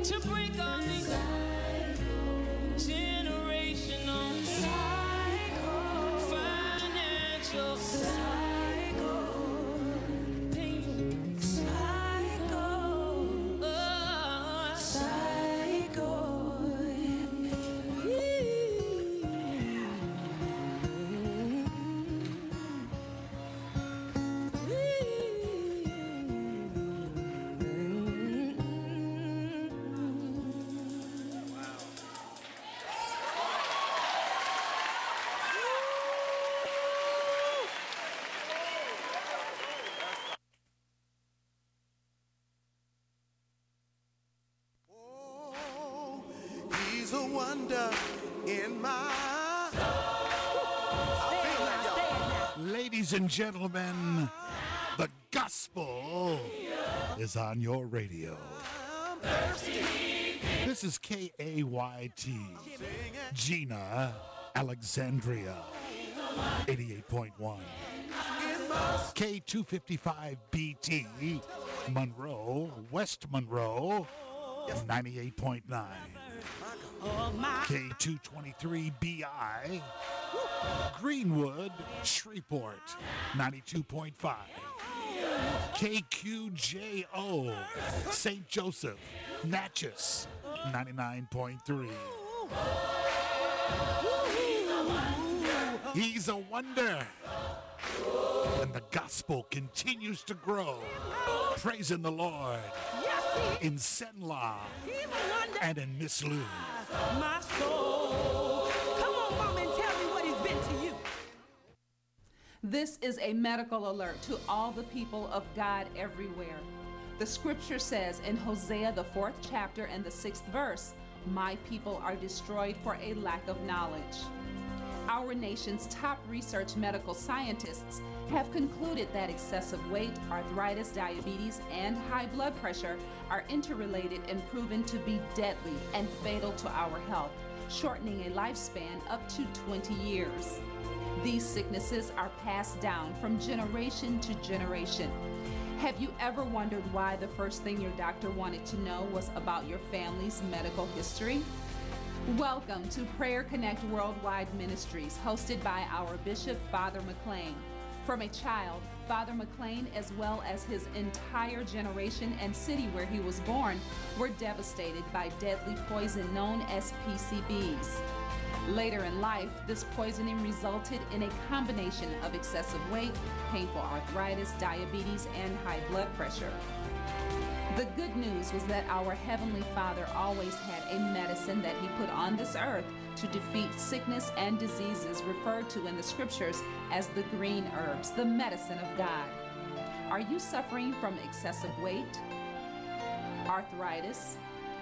to break all these generational financial painful He's a wonder in my Ladies and gentlemen, the gospel is on your radio. This is KAYT, Gina, Alexandria, 88.1. K255BT, Monroe, West Monroe, 98.9. K223BI, Greenwood, Shreveport, 92.5. KQJO, St. Joseph, Natchez, 99.3. He's a wonder. And the gospel continues to grow. Praising the Lord in Senla and in Miss Lou. my soul. Come on, Mom, and tell me what he's been to you. This is a medical alert to all the people of God everywhere. The scripture says in Hosea, the 4th chapter and the 6th verse, "My people are destroyed for a lack of knowledge." Our nation's top research medical scientists have concluded that excessive weight, arthritis, diabetes, and high blood pressure are interrelated and proven to be deadly and fatal to our health, shortening a lifespan up to 20 years. These sicknesses are passed down from generation to generation. Have you ever wondered why the first thing your doctor wanted to know was about your family's medical history? Welcome to Prayer Connect Worldwide Ministries, hosted by our Bishop, Father McLean. From a child, Father McLean, as well as his entire generation and city where he was born, were devastated by deadly poison known as PCBs. Later in life, this poisoning resulted in a combination of excessive weight, painful arthritis, diabetes, and high blood pressure. The good news was that our Heavenly Father always had a medicine that He put on this earth to defeat sickness and diseases referred to in the scriptures as the green herbs, the medicine of God. Are you suffering from excessive weight, arthritis,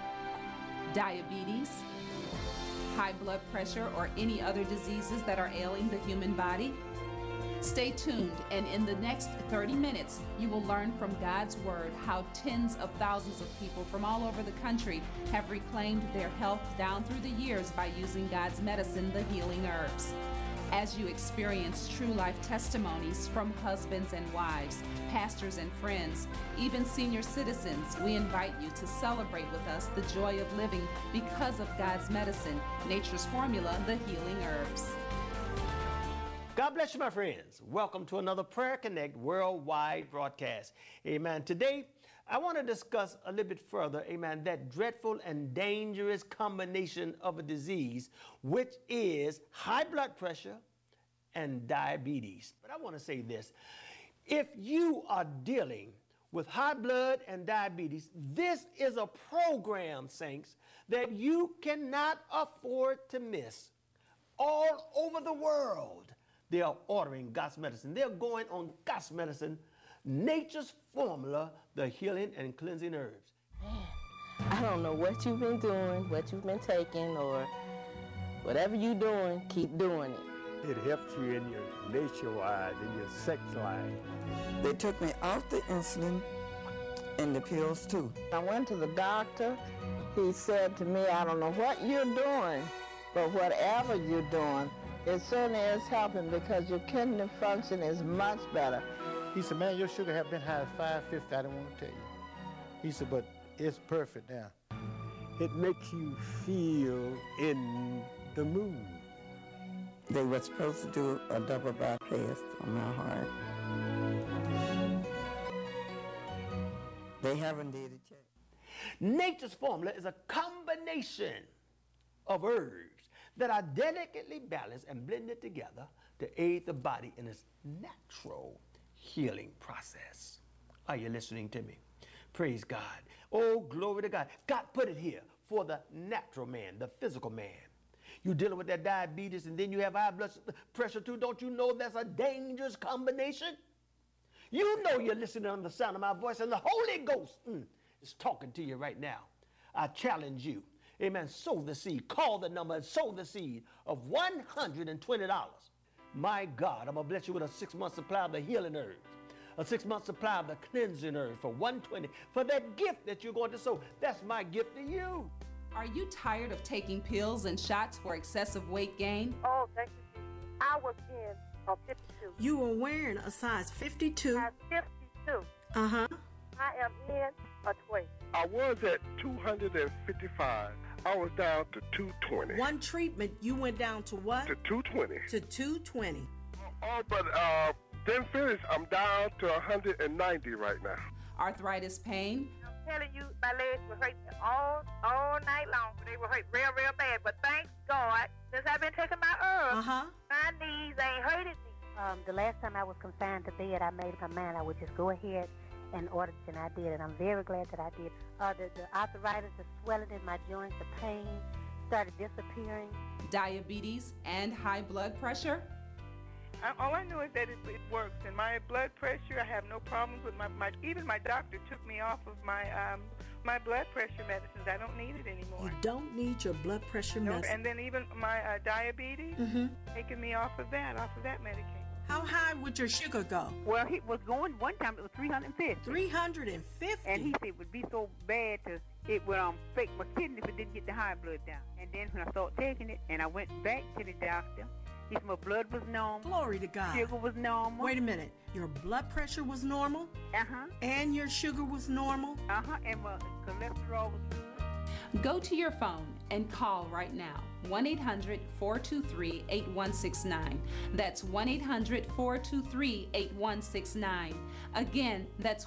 diabetes, high blood pressure, or any other diseases that are ailing the human body? Stay tuned, and in the next 30 minutes, you will learn from God's Word how tens of thousands of people from all over the country have reclaimed their health down through the years by using God's medicine, the healing herbs. As you experience true life testimonies from husbands and wives, pastors and friends, even senior citizens, we invite you to celebrate with us the joy of living because of God's medicine, nature's formula, the healing herbs. God bless you, my friends. Welcome to another Prayer Connect worldwide broadcast. Amen. Today, I want to discuss a little bit further, amen, that dreadful and dangerous combination of a disease, which is high blood pressure and diabetes. But I want to say this. If you are dealing with high blood and diabetes, this is a program, saints, that you cannot afford to miss. All over the world, they are ordering God's medicine. They're going on God's medicine, nature's formula, the healing and cleansing herbs. I don't know what you've been doing, what you've been taking, or whatever you're doing, keep doing it. It helps you in your nature-wise, in your sex life. They took me off the insulin and the pills too. I went to the doctor. He said to me, I don't know what you're doing, but whatever you're doing, it certainly is helping because your kidney function is much better. He said, man, your sugar have been high as 550. I didn't want to tell you. He said, but it's perfect now. It makes you feel in the mood. They were supposed to do a double bypass on my heart. They haven't did it yet. Nature's formula is a combination of herbs that are delicately balanced and blended together to aid the body in its natural healing process. Are you listening to me? Praise God. Oh, glory to God. God put it here for the natural man, the physical man. You're dealing with that diabetes and then you have high blood pressure too. Don't you know that's a dangerous combination? You know you're listening on the sound of my voice and the Holy Ghost is talking to you right now. I challenge you. Amen. Sow the seed. Call the number and sow the seed of $120. My God, I'm going to bless you with a 6-month supply of the healing herbs. A 6-month supply of the cleansing herbs for $120 for that gift that you're going to sow. That's my gift to you. Are you tired of taking pills and shots for excessive weight gain? Oh, thank you. I was in a 52. You were wearing a size 52. Size 52. Uh-huh. I am in a 20. I was at 255. I was down to 220. One treatment, you went down to what? To 220. To 220. Oh, but then finish, I'm down to 190 right now. Arthritis pain? I'm telling you, my legs were hurting all night long. They were hurting real bad. But thank God, since I've been taking my herbs, my knees ain't hurting me. The last time I was confined to bed, I made up my mind I would just go ahead and order it, and I did, and I'm very glad that I did. The arthritis, the swelling in my joints, the pain started disappearing. Diabetes and high blood pressure? All I know is that it works. And my blood pressure, I have no problems with even my doctor took me off of my blood pressure medicines. I don't need it anymore. You don't need your blood pressure medicine. And then even my diabetes, taking me off of that medication. How high would your sugar go? Well, he was going, one time it was 350. 350? And he said it would be so bad it would affect my kidney if it didn't get the high blood down. And then when I started taking it, and I went back to the doctor, he said my blood was normal. Glory to God. Sugar was normal. Wait a minute. Your blood pressure was normal? Uh-huh. And your sugar was normal? Uh-huh. And my cholesterol was good. Go to your phone and call right now. 1-800-423-8169. That's 1-800-423-8169. Again, that's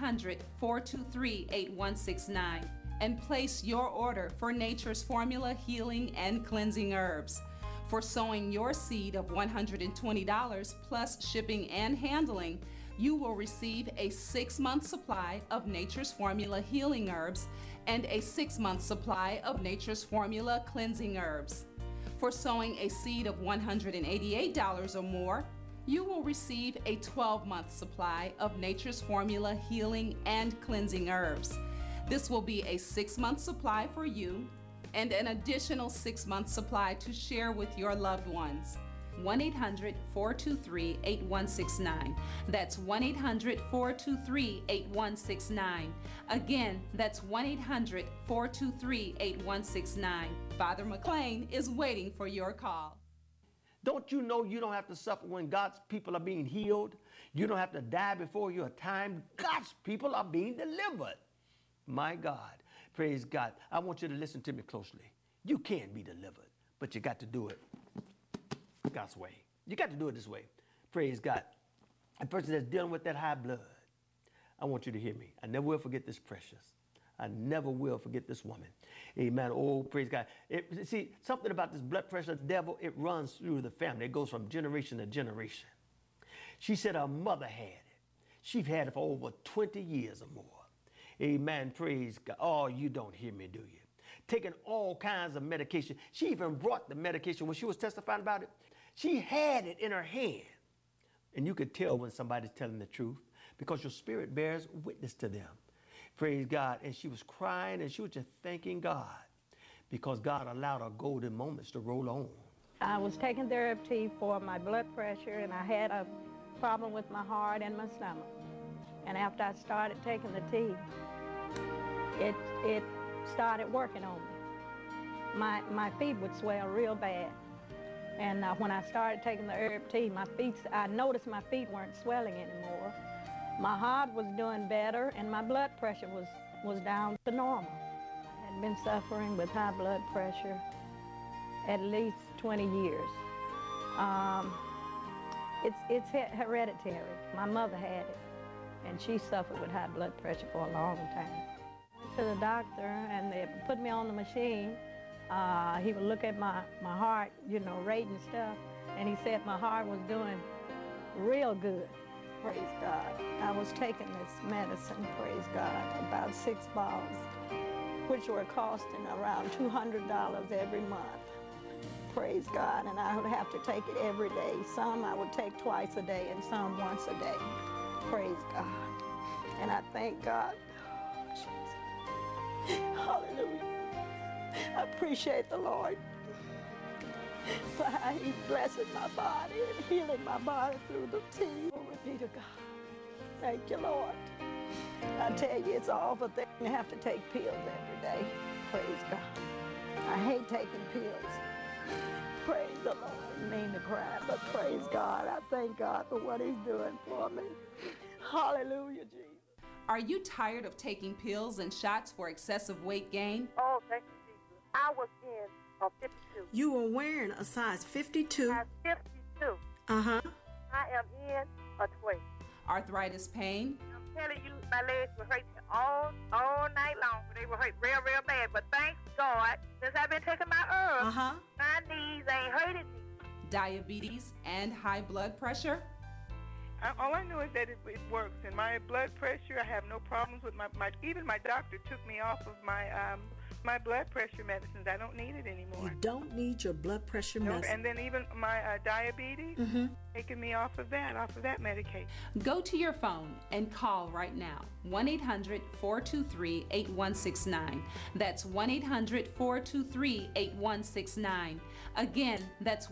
1-800-423-8169. And place your order for Nature's Formula Healing and Cleansing Herbs. For sowing your seed of $120 plus shipping and handling, you will receive a 6-month supply of Nature's Formula Healing Herbs and a 6-month supply of Nature's Formula Cleansing Herbs. For sowing a seed of $188 or more, you will receive a 12-month supply of Nature's Formula Healing and Cleansing Herbs. This will be a 6-month supply for you and an additional 6-month supply to share with your loved ones. 1-800-423-8169. That's 1-800-423-8169. Again, that's 1-800-423-8169. Father McLean is waiting for your call. Don't you know you don't have to suffer when God's people are being healed? You don't have to die before your time. God's people are being delivered. My God. Praise God. I want you to listen to me closely. You can be delivered, but you got to do it God's way. You got to do it this way. Praise God. A person that's dealing with that high blood, I want you to hear me. I never will forget this precious. I never will forget this woman. Amen. Oh, praise God. See, something about this blood pressure, the devil, it runs through the family. It goes from generation to generation. She said her mother had it. She's had it for over 20 years or more. Amen. Praise God. Oh, you don't hear me, do you? Taking all kinds of medication. She even brought the medication when she was testifying about it. She had it in her hand. And you could tell when somebody's telling the truth because your spirit bears witness to them. Praise God. And she was crying and she was just thanking God because God allowed her golden moments to roll on. I was taking therapy for my blood pressure and I had a problem with my heart and my stomach. And after I started taking the tea, it started working on me. My feet would swell real bad. And when I started taking the herb tea, I noticed my feet weren't swelling anymore. My heart was doing better and my blood pressure was down to normal. I had been suffering with high blood pressure at least 20 years. It's hereditary. My mother had it, and she suffered with high blood pressure for a long time. Went to the doctor, and they put me on the machine. He would look at my heart, you know, rate and stuff, and he said my heart was doing real good. Praise God. I was taking this medicine, praise God, about 6 bottles, which were costing around $200 every month. Praise God. And I would have to take it every day. Some I would take twice a day and some once a day. Praise God. And I thank God. Oh, Jesus. Hallelujah. I appreciate the Lord for how He's blessing my body and healing my body through the tea. Glory be to God. Thank you, Lord. I tell you, it's all for thing to have to take pills every day. Praise God. I hate taking pills. Praise the Lord. I didn't mean to cry, but praise God. I thank God for what He's doing for me. Hallelujah, Jesus. Are you tired of taking pills and shots for excessive weight gain? Oh, thank you, Jesus. I was in a 52. You were wearing a size 52. Size 52. Uh-huh. I am in a 12. Arthritis pain? I'm telling you, my legs were hurting all night long. They were hurting real bad. But thank God, since I've been taking my herbs, my knees ain't hurting me. Diabetes and high blood pressure? All I know is that it works. And my blood pressure, I have no problems with even my doctor took me off of my blood pressure medicines. I don't need it anymore. You don't need your blood pressure medicine. And then even my diabetes, taking me off of that medication. Go to your phone and call right now, 1-800-423-8169. That's 1-800-423-8169. Again, that's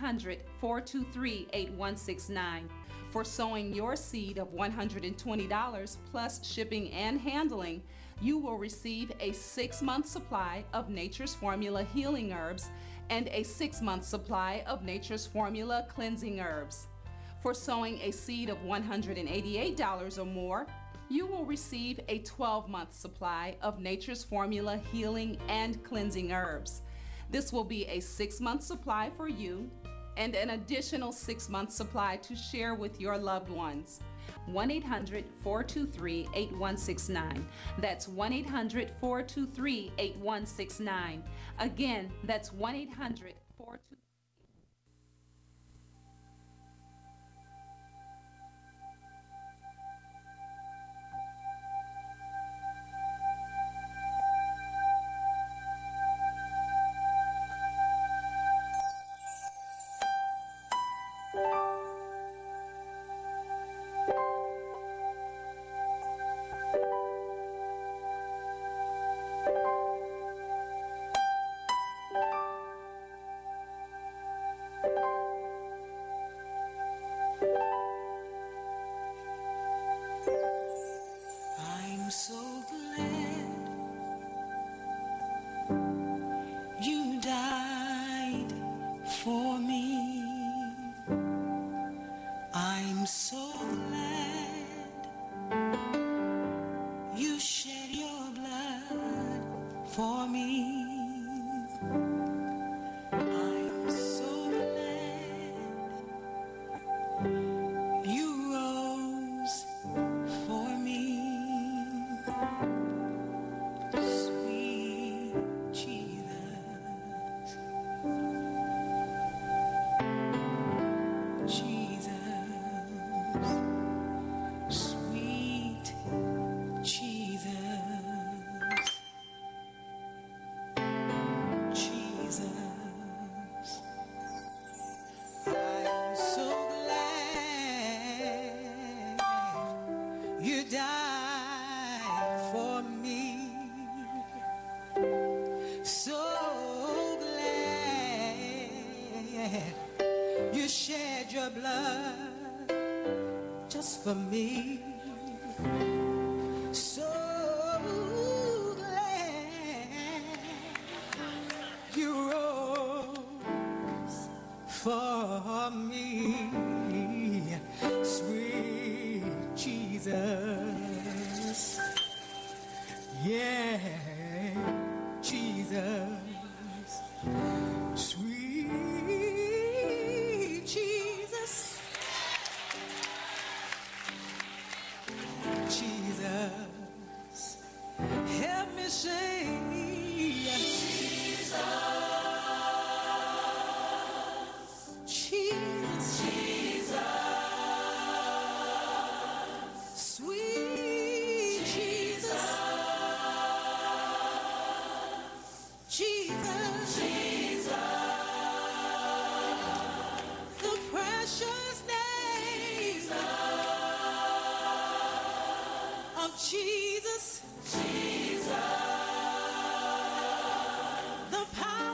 1-800-423-8169. For sowing your seed of $120 plus shipping and handling, you will receive a 6-month supply of Nature's Formula healing herbs and a 6-month supply of Nature's Formula cleansing herbs. For sowing a seed of $188 or more, you will receive a 12-month supply of Nature's Formula healing and cleansing herbs. This will be a 6-month supply for you and an additional 6-month supply to share with your loved ones. 1-800-423-8169. That's 1-800-423-8169. Again, that's 1-800-423-8169. I'm so glad you died for me. I'm so glad you shed your blood for me. I'm so glad you rose for me. Sweet Jesus, Jesus, sweet Jesus, Jesus. I'm so glad you died for me. So glad you shed your blood just for me. So glad you rose for me. Sweet Jesus, yeah. Jesus, sweet Jesus, Jesus, help me sing. Jesus, Jesus, Jesus, sweet Jesus, Jesus, Jesus, the precious name of Jesus, Jesus, the power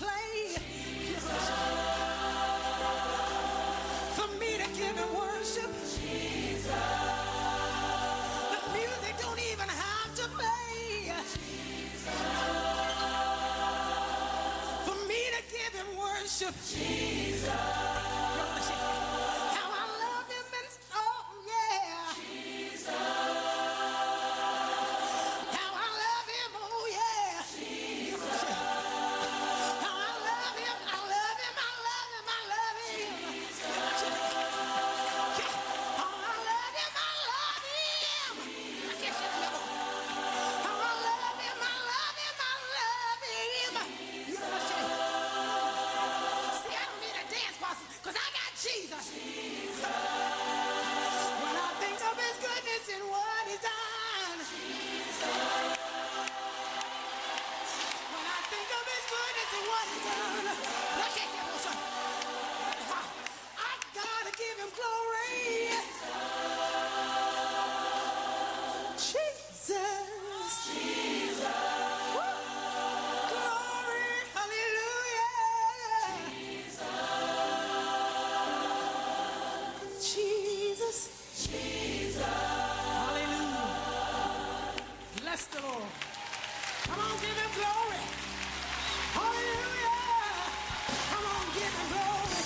play. For me to give him worship. The music don't even have to play. For me to give him worship. How I love him and oh yeah. How I love him, oh yeah. How I love him, I love him, I love him, I love him. How I love him, I love him. How I love him, I love him, I love him. See, I don't need a dance partner, 'cause I got Jesus. When I think of his goodness and what he's done. When I think of his goodness and what he's done. Look at him, son. I gotta give him glory. Jesus. Woo. Glory. Hallelujah. Jesus. Hallelujah. Bless the Lord. Come on, give him glory. Hallelujah. Come on, give him glory.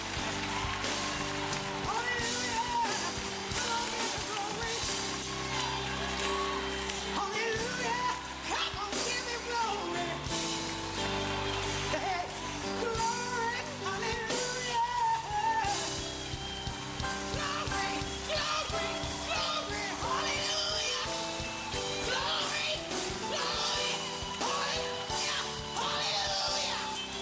Hallelujah. Come on, give him glory. Hallelujah. Come on, give him glory. Hey, glory. Hallelujah. Glory, glory, glory. Hallelujah. Glory, glory. Hallelujah. Hallelujah.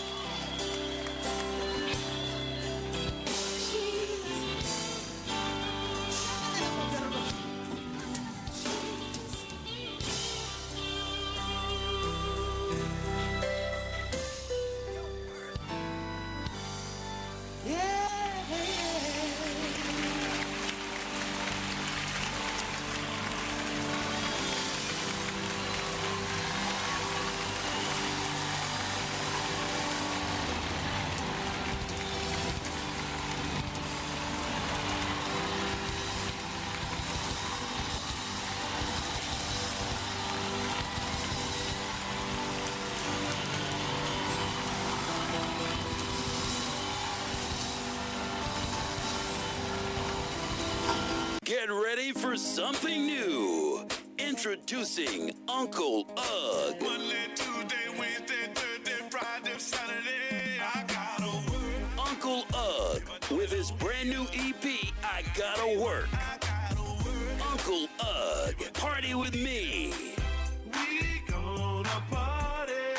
Get ready for something new. Introducing Uncle Ugg. Monday, Tuesday, Wednesday, Thursday, Friday, Saturday, I gotta work. Uncle Ugg with his brand new EP, I Gotta Work. Uncle Ugg, party with me. We gonna party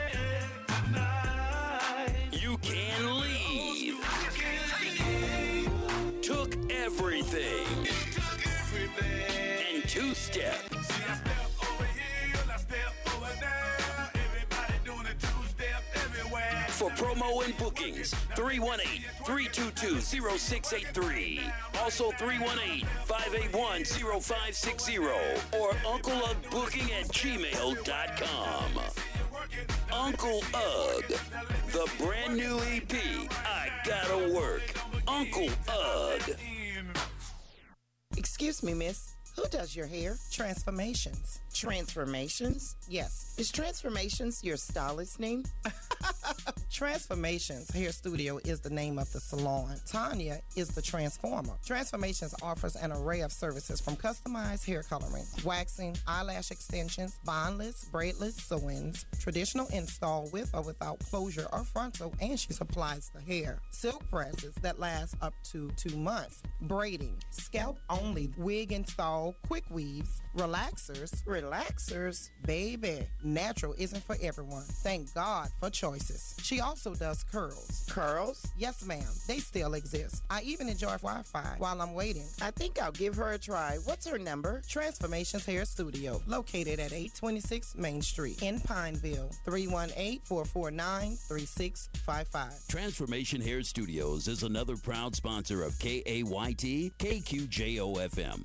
tonight. You can leave. Took everything. And two-step. See, I step over here, I step over there. Everybody doing a two-step everywhere. For promo and bookings, 318-322-0683. Also 318-581-0560 or UncleUggBooking@gmail.com. Uncle Ugg, the brand new EP, I Gotta Work. Uncle Ugg. Excuse me, miss. Who does your hair? Transformations. Transformations? Yes. Is Transformations your stylist name? Transformations Hair Studio is the name of the salon. Tanya is the transformer. Transformations offers an array of services from customized hair coloring, waxing, eyelash extensions, bondless, braidless sew-ins, traditional install with or without closure or frontal, and she supplies the hair. Silk presses that last up to 2 months. Braiding, scalp only, wig install, quick weaves, relaxers. Relaxers? Baby, natural isn't for everyone. Thank God for choices. She also does curls. Curls? Yes, ma'am. They still exist. I even enjoy Wi-Fi while I'm waiting. I think I'll give her a try. What's her number? Transformations Hair Studio, located at 826 Main Street in Pineville, 318-449-3655. Transformation Hair Studios is another proud sponsor of KAYT KQJO-FM.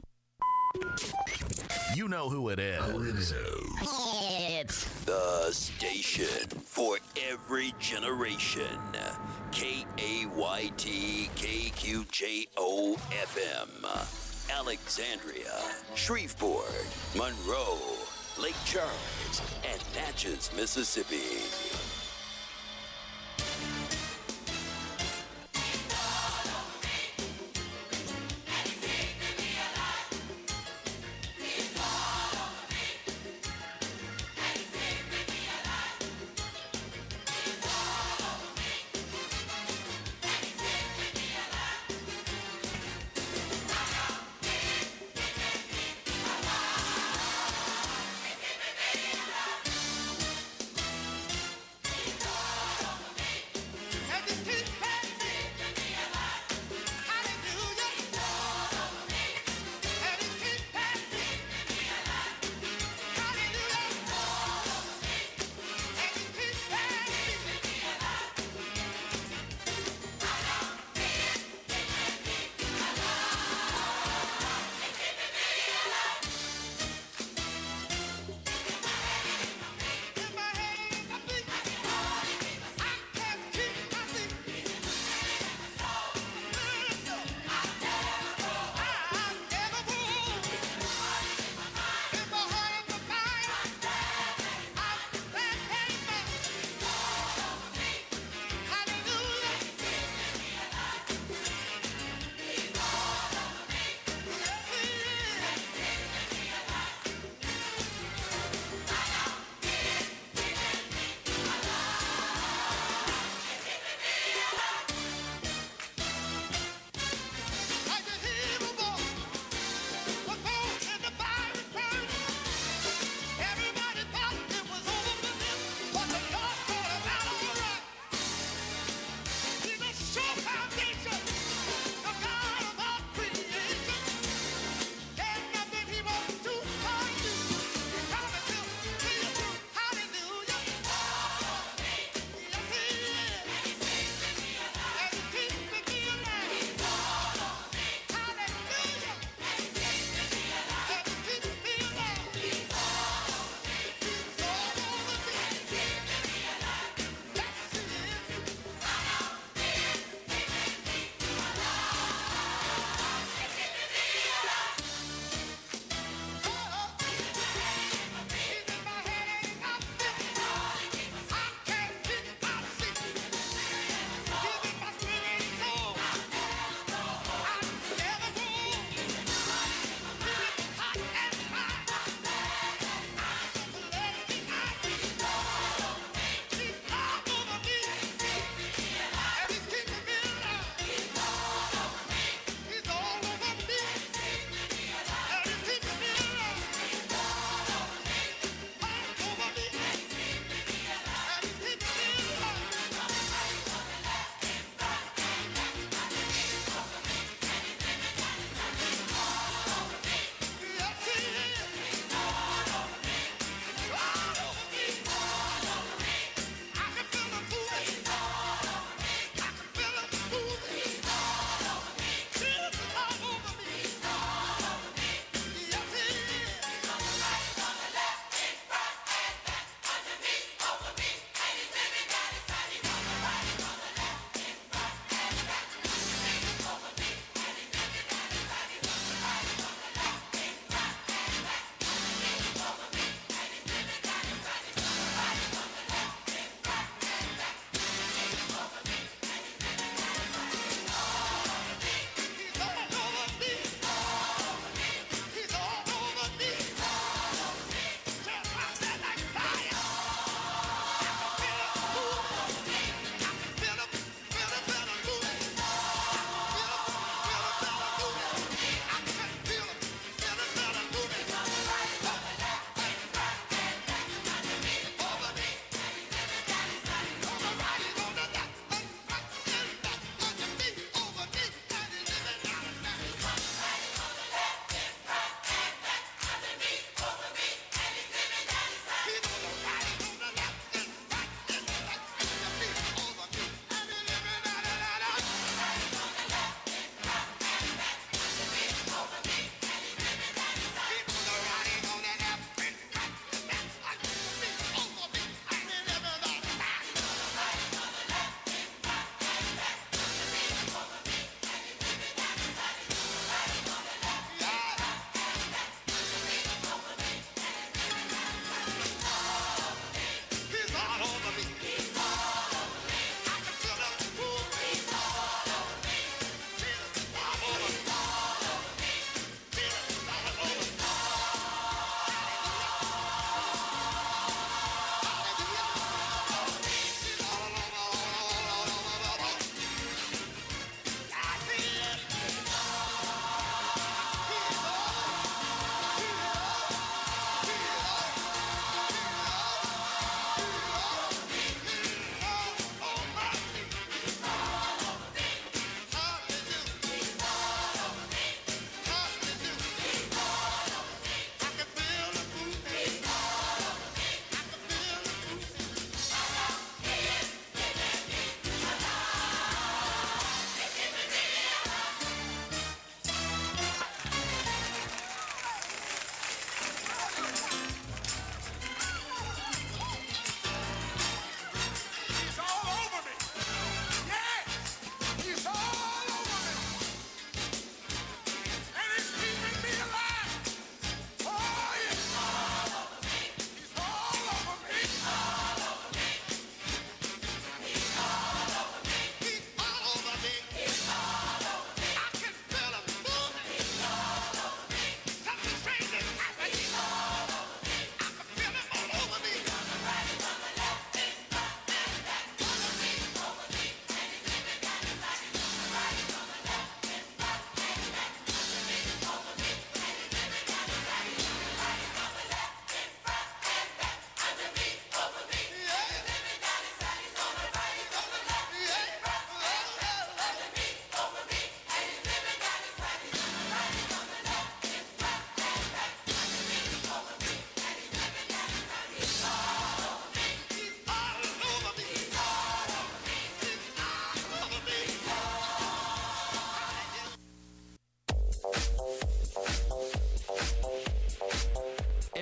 You know who it is. It's the station for every generation. KAYT KQJO FM. Alexandria, Shreveport, Monroe, Lake Charles, and Natchez, Mississippi.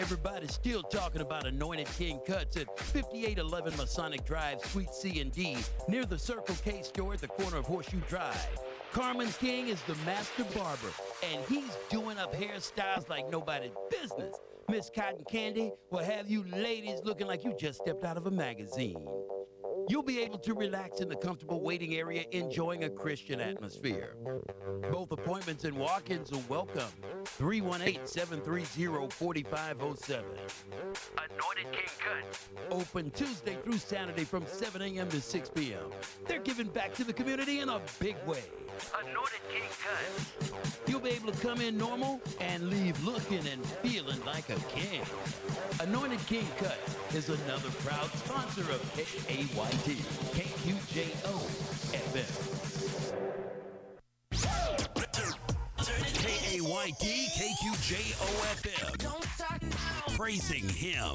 everybody's still talking about Anointed King Cuts at 5811 Masonic Drive, Suite C and D, near the Circle K store at the corner of Horseshoe Drive. Carmen King is the master barber, and he's doing up hairstyles like nobody's business. Miss Cotton Candy will have you ladies looking like you just stepped out of a magazine. You'll be able to relax in the comfortable waiting area, enjoying a Christian atmosphere. Both appointments and walk-ins are welcome. 318-730-4507. Anointed King Cuts. Open Tuesday through Saturday from 7 a.m. to 6 p.m. They're giving back to the community in a big way. Anointed King Cuts. You'll be able to come in normal and leave looking and feeling like a king. Anointed King Cuts is another proud sponsor of KAYT, KQJO FM. KAYT, KQJO FM. Praising Him.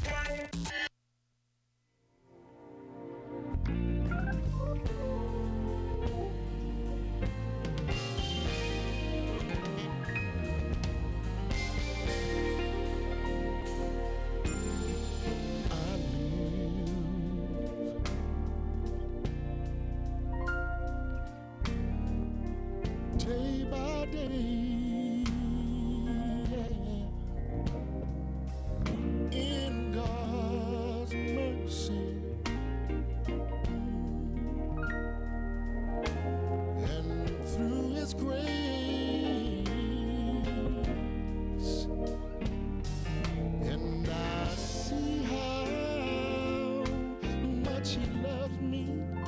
Day by day, in God's mercy, and through His grace, and I see how much He loves me,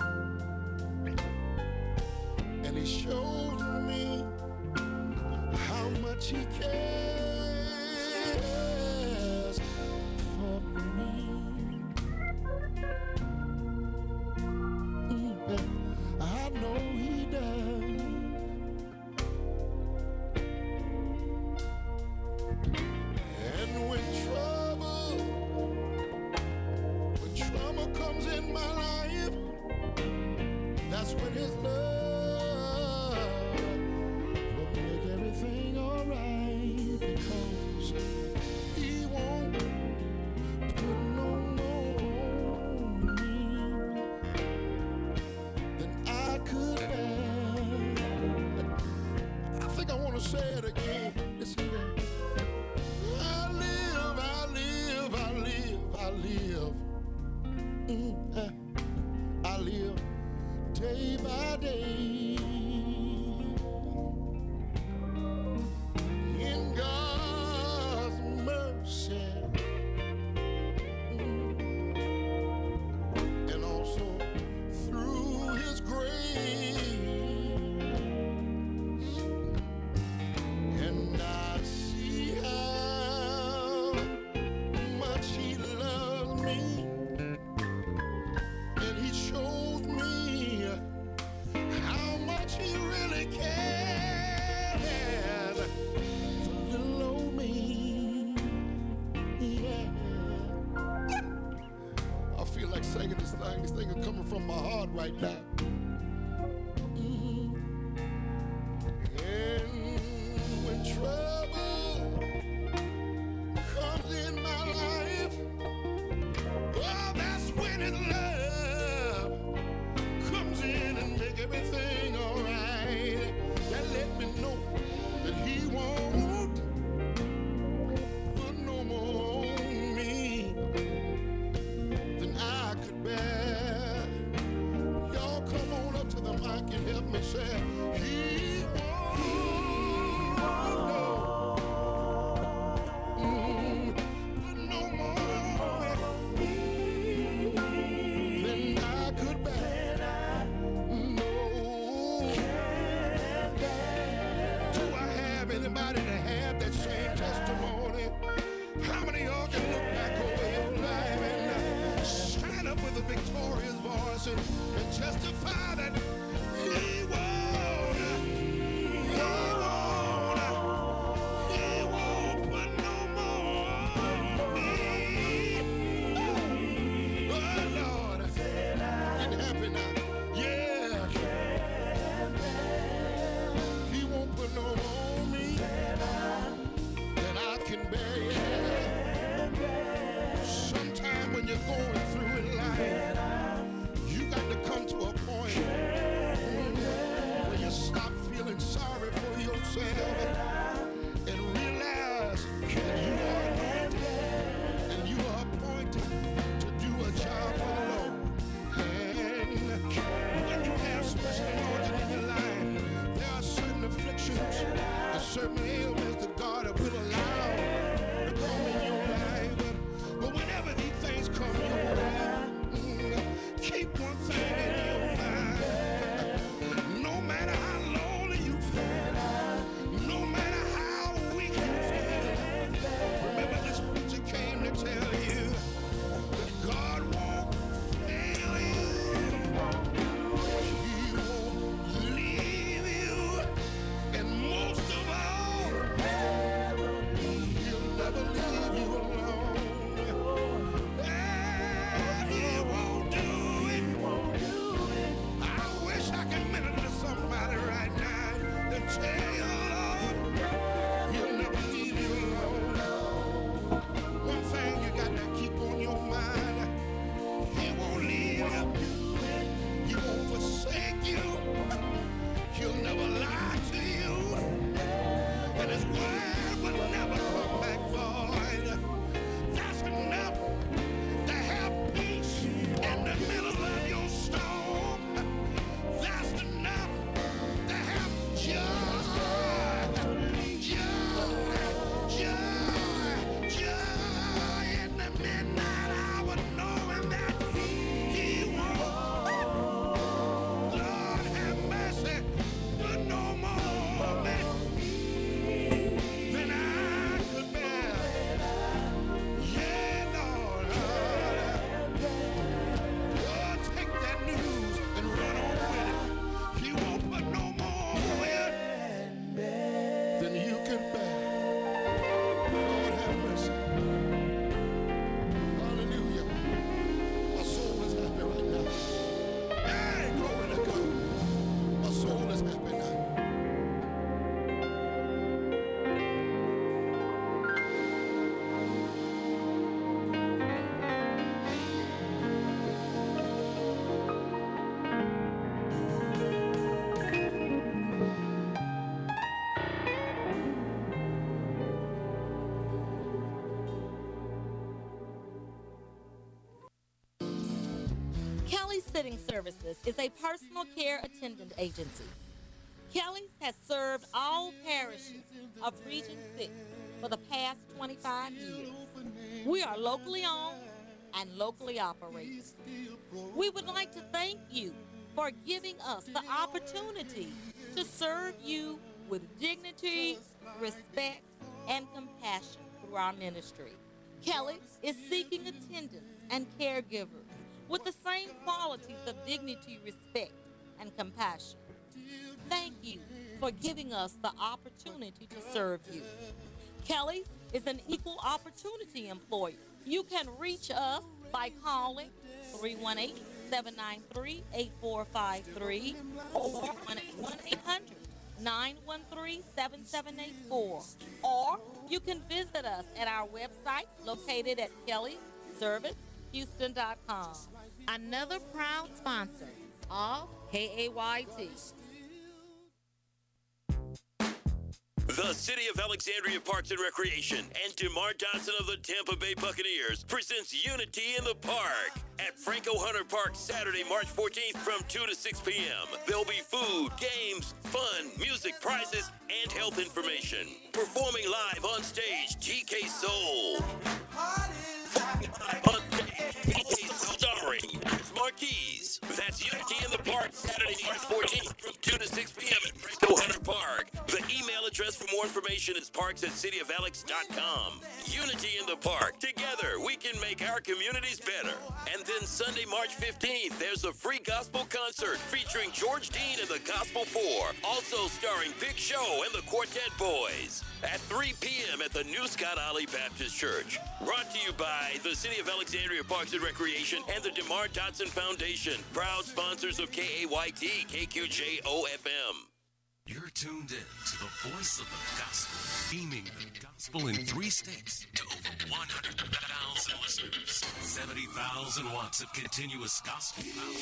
and He shows me how much He cares for me. I know He does. And when trouble comes in my life, that's when His love everything alright, because He won't put no more on me than I could bear. I think I want to say it again. Listen here. I live, I live day by day. In God's mercy, and also through His grace, and I see how much He loves me, and He shows me how much He really cares for little old me. Yeah. I feel like singing this thing. This thing is coming from my heart right now. And when trouble comes in my life, oh, that's when His love comes in and make everything all right. That let me know that He won't put no more on me than I could bear. Y'all come on up to the mic and help me say, He won't put no more on me than I could bear. Do I have anybody that have that same testimony? How many of y'all can look back over your life and stand up with a victorious voice and testify that He won't put no more on me? Oh Lord, getting happy now. Yeah. He won't put no more on me than I can bear. Yeah. keep one thing in your mind. No matter how lonely you feel, no matter how weak you feel, remember this preacher came to tell you that God won't fail you. He won't leave you. And most of all, he'll never leave you alone. And he won't do it. I wish I could minister to somebody right now to tell you, Lord, he'll never leave you alone. One thing you got to keep on your mind, he won't leave you. He won't forsake you. He'll never lie to you. And his word will never come back void. That's enough to have peace in the middle of your storm. That's enough to have joy, joy in the midnight hour, knowing that he won't, Lord have mercy, but no more than I could bear. Yeah, Lord, Lord, take that news and run on with it. He won't put no more on you than you can bear. Lord have mercy. Hallelujah. My soul is happy right now. Hey, glory to God. My soul is happy now. Kelly's Sitting Services is a personal care attendant agency. Kelly's has served all parishes of Region 6 for the past 25 years. We are locally owned and locally operated. We would like to thank you for giving us the opportunity to serve you with dignity, respect, and compassion through our ministry. Kelly is seeking attendants and caregivers with the same qualities of dignity, respect, and compassion. Thank you for giving us the opportunity to serve you. Kelly is an equal opportunity employer. You can reach us by calling 318-793-8453 or 1-800-913-7784. Or you can visit us at our website located at kellyservicehouston.com. Another proud sponsor of KAYT. The City of Alexandria Parks and Recreation and DeMar Dodson of the Tampa Bay Buccaneers presents Unity in the Park at Franco Hunter Park Saturday, March 14th from 2 to 6 p.m. There'll be food, games, fun, music, prizes, and health information. Performing live on stage, TK Soul. Starring Marquise. That's Unity in the Park Saturday, March 14th from 2 to 6 p.m. at Franco Hunter Park. The email address for more information is parks@cityofalex.com. Unity in the Park. Together, we can make our communities better. And then Sunday, March 15th, there's a free gospel concert featuring George Dean and the Gospel Four. Also starring Big Show and the Quartet Boys. At 3 p.m. at the New Scott Alley Baptist Church. Brought to you by the City of Alexandria Parks and Recreation and the DeMar Dodson Foundation. Proud sponsors of KAYT, KQJO-FM. You're tuned in to the voice of the gospel, beaming the gospel in 3 states to over 100,000 listeners. 70,000 watts of continuous gospel power.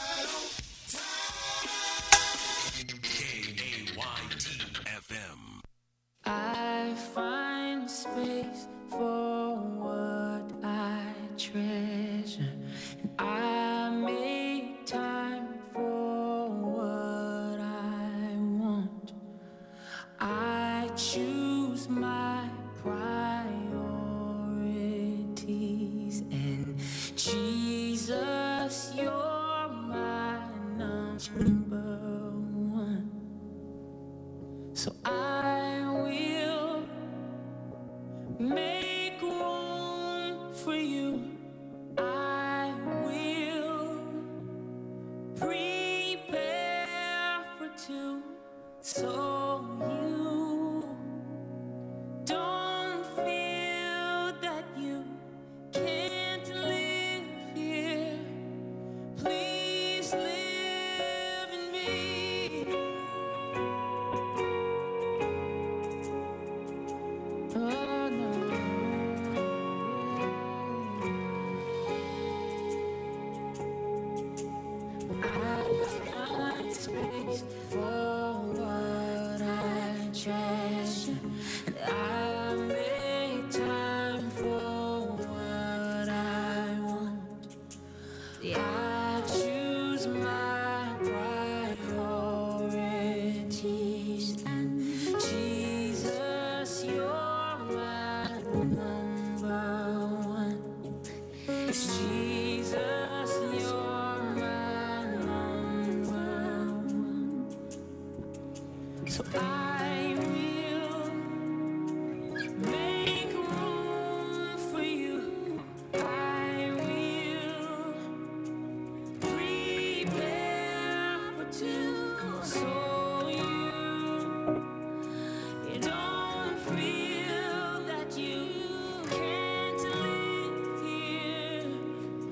KAYT-FM. I find space for what I treasure, and I make time for what I want. I choose my priorities, and Jesus, you're number one. So I will make room for you. I will prepare for two, so you don't feel that you can't live here. Please live in me. Oh no. I find space for what I treasure, and I make time for what I want. I choose my priorities, and Jesus, you're my number one. It's Jesus, you're my number one. So I will make room for you. I will prepare for two, so you don't feel that you can't live here.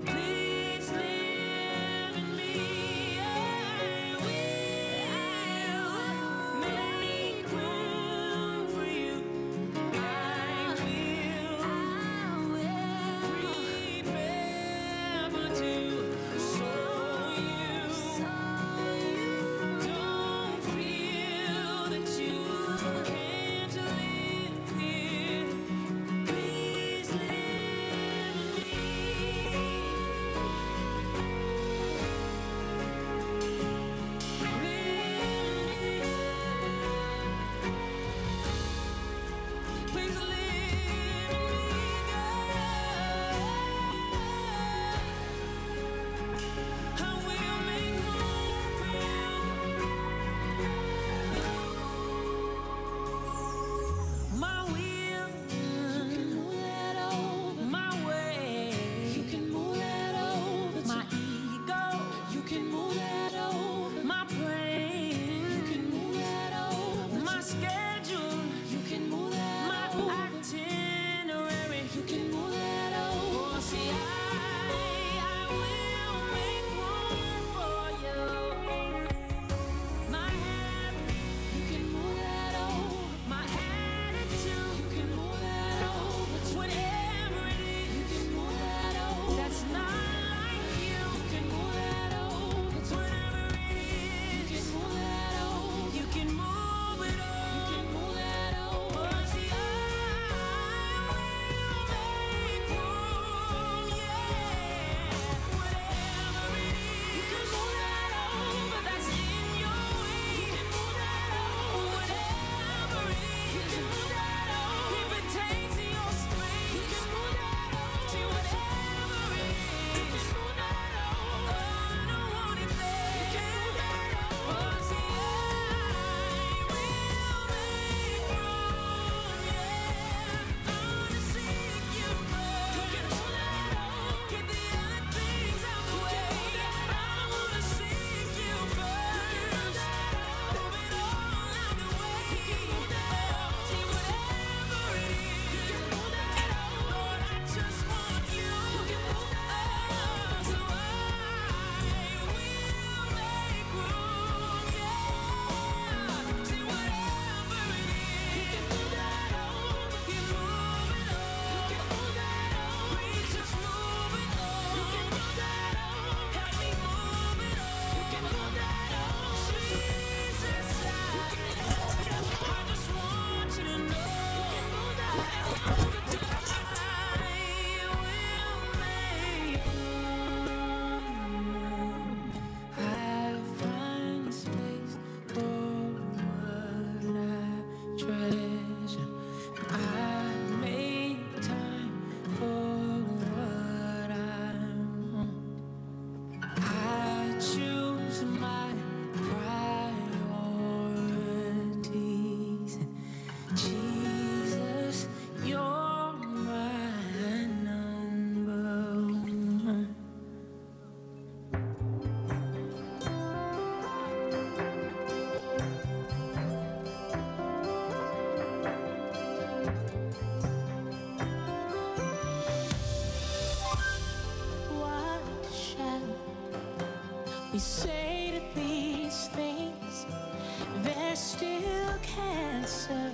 We say to these things, there's still cancer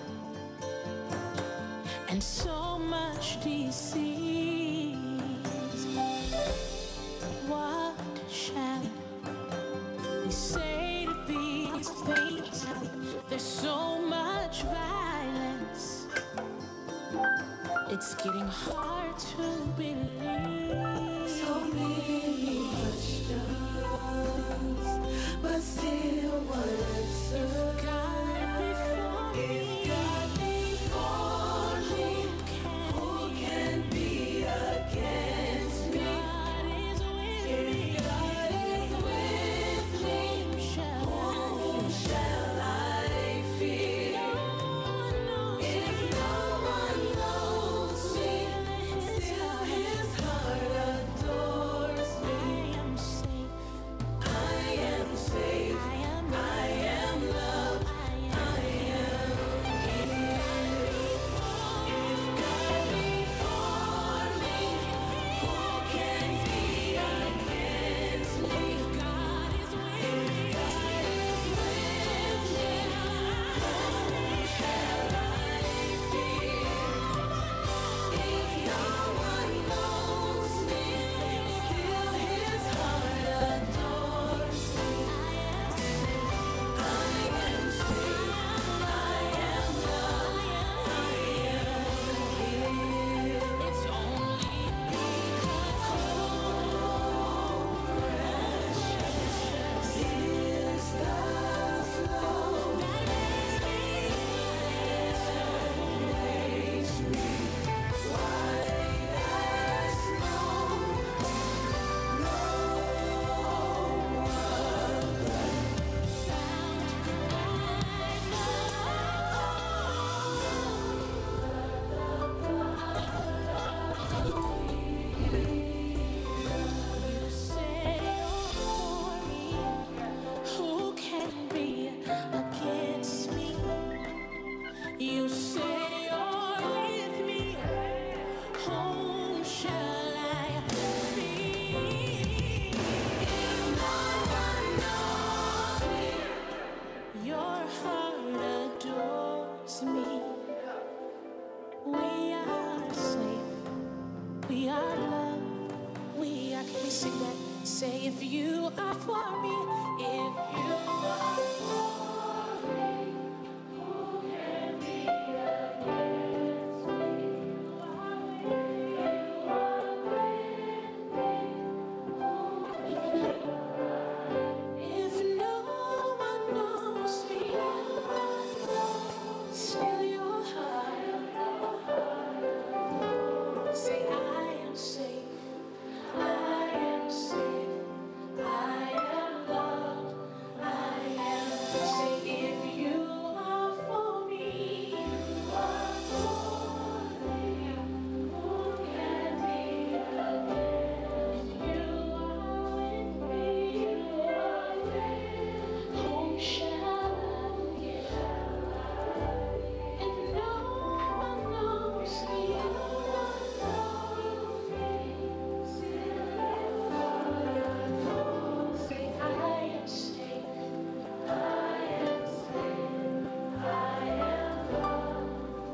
and so much disease. What shall we say to these things? There's so much violence, it's getting hard to believe. So many questions, but still one answer. If God before me, who can be against me? God is with me. God is with me. Whom shall I fear? If no one knows me, still his heart adores me. I am safe. I am loved. I am if God before me, who can be against me? God is with me. Whom shall I fear? If no one knows me, still his heart adores me. I am safe. I am loved. I am healed. It's only because precious is the flow that makes me white as snow. No You say you're for me. Who can be against me? You say you're with me. Whom shall I fear? If no one knows me, your heart adores me. We are safe. We are loved. We are. Can we sing that? Say if you are for me, if you are for me, who can be against me? You are with me. If no one knows me, still your heart. Say I am safe. I am safe. I am loved. I am. Say if you are for me, you are for me. Who can be against you? Are with me. You are with. Whom shall I? And no one knows me. Say I am safe. I am safe. I am loved.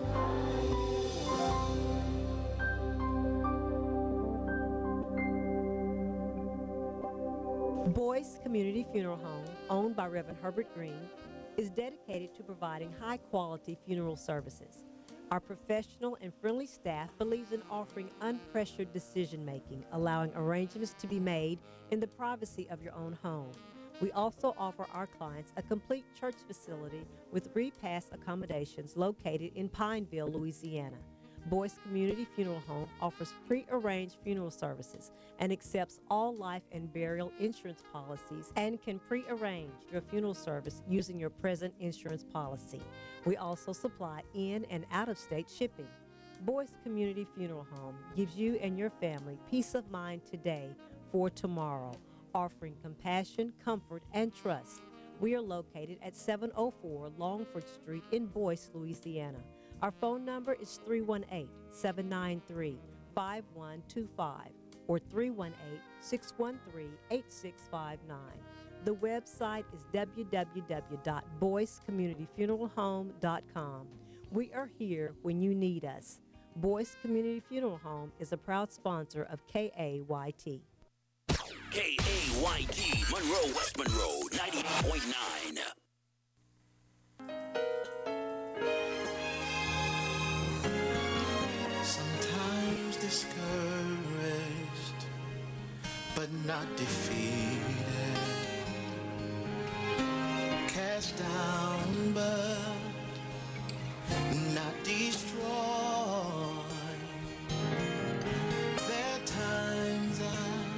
Boyce Community Funeral Home, owned by Reverend Herbert Green, is dedicated to providing high-quality funeral services. Our professional and friendly staff believes in offering unpressured decision-making, allowing arrangements to be made in the privacy of your own home. We also offer our clients a complete church facility with repass accommodations located in Pineville, Louisiana. Boyce Community Funeral Home offers pre-arranged funeral services and accepts all life and burial insurance policies and can pre-arrange your funeral service using your present insurance policy. We also supply in and out-of-state shipping. Boyce Community Funeral Home gives you and your family peace of mind today for tomorrow, offering compassion, comfort, and trust. We are located at 704 Longford Street in Boyce, Louisiana. Our phone number is 318-793-5125. or 318-613-8659. The website is www.boycecommunityfuneralhome.com. We are here when you need us. Boyce Community Funeral Home is a proud sponsor of KAYT. KAYT, Monroe, West Monroe, 98.9. Sometimes discouraged, but not defeated. Cast down, but not destroyed. There are times I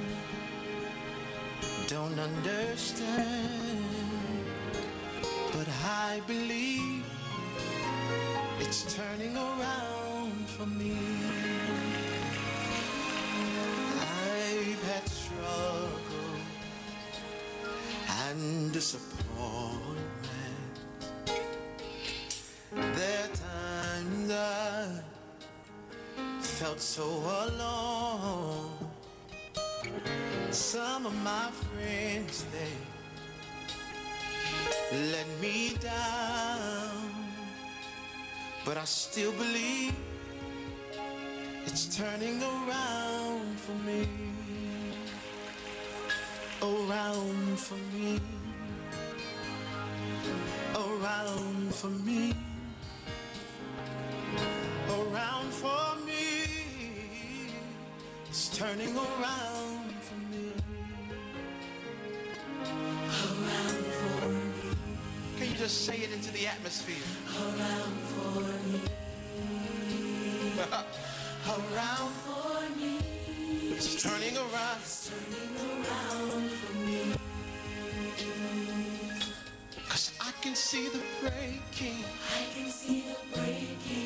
don't understand, but I believe it's turning around for me. I've had struggle and disappointment. There are times I felt so alone. Some of my friends, they let me down, but I still believe it's turning around for me. Around for me. Around for me. Around for me. It's turning around for me. Around for me. Can you just say it into the atmosphere? Around for me. Around for me. It's turning around. It's turning around for me. 'Cause I can see the breaking. I can see the breaking.